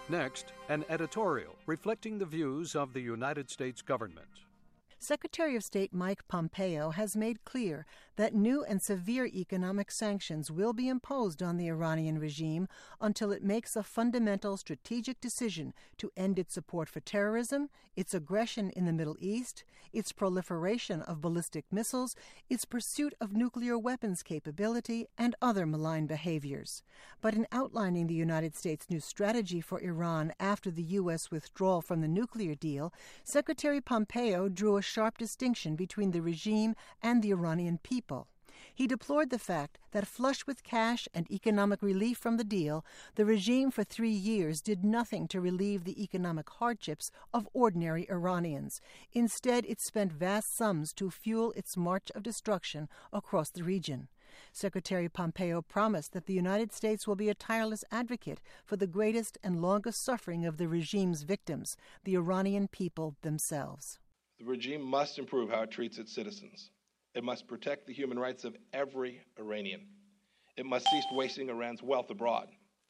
Next, an editorial reflecting the views of the United States government. Secretary of State Mike Pompeo has made clear that new and severe economic sanctions will be imposed on the Iranian regime until it makes a fundamental strategic decision to end its support for terrorism, its aggression in the Middle East, its proliferation of ballistic missiles, its pursuit of nuclear weapons capability, and other malign behaviors. But in outlining the United States' new strategy for Iran after the U.S. withdrawal from the nuclear deal, Secretary Pompeo drew a sharp distinction between the regime and the Iranian people. He deplored the fact that, flush with cash and economic relief from the deal, the regime for 3 years did nothing to relieve the economic hardships of ordinary Iranians. Instead, it spent vast sums to fuel its march of destruction across the region. Secretary Pompeo promised that the United States will be a tireless advocate for the greatest and longest suffering of the regime's victims, the Iranian people themselves. The regime must improve how it treats its citizens. It must protect the human rights of every Iranian. It must cease wasting Iran's wealth abroad.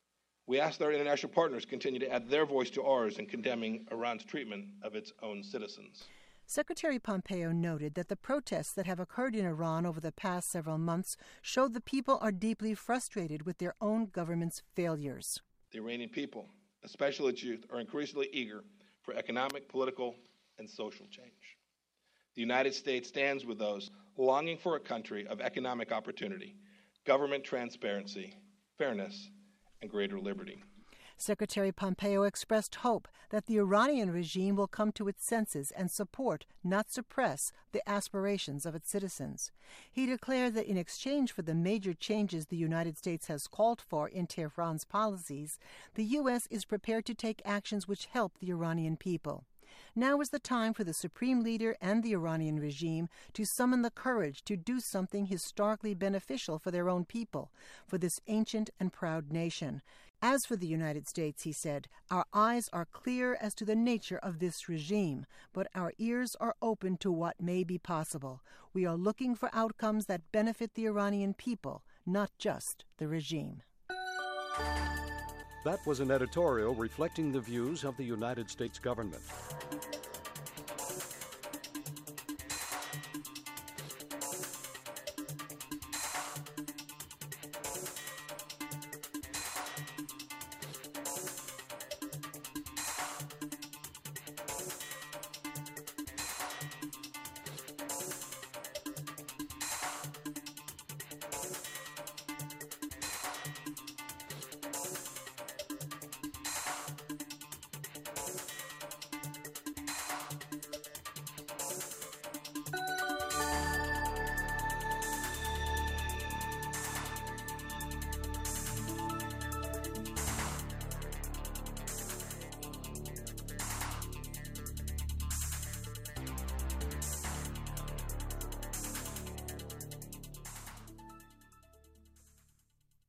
We ask that our international partners continue to add their voice to ours in condemning Iran's treatment of its own citizens. Secretary Pompeo noted that the protests that have occurred in Iran over the past several months show the people are deeply frustrated with their own government's failures. The Iranian people, especially its youth, are increasingly eager for economic, political, and social change. The United States stands with those longing for a country of economic opportunity, government transparency, fairness, and greater liberty. Secretary Pompeo expressed hope that the Iranian regime will come to its senses and support, not suppress, the aspirations of its citizens. He declared that in exchange for the major changes the United States has called for in Tehran's policies, the U.S. is prepared to take actions which help the Iranian people. Now is the time for the Supreme Leader and the Iranian regime to summon the courage to do something historically beneficial for their own people, for this ancient and proud nation. As for the United States, he said, our eyes are clear as to the nature of this regime, but our ears are open to what may be possible. We are looking for outcomes that benefit the Iranian people, not just the regime. That was an editorial reflecting the views of the United States government.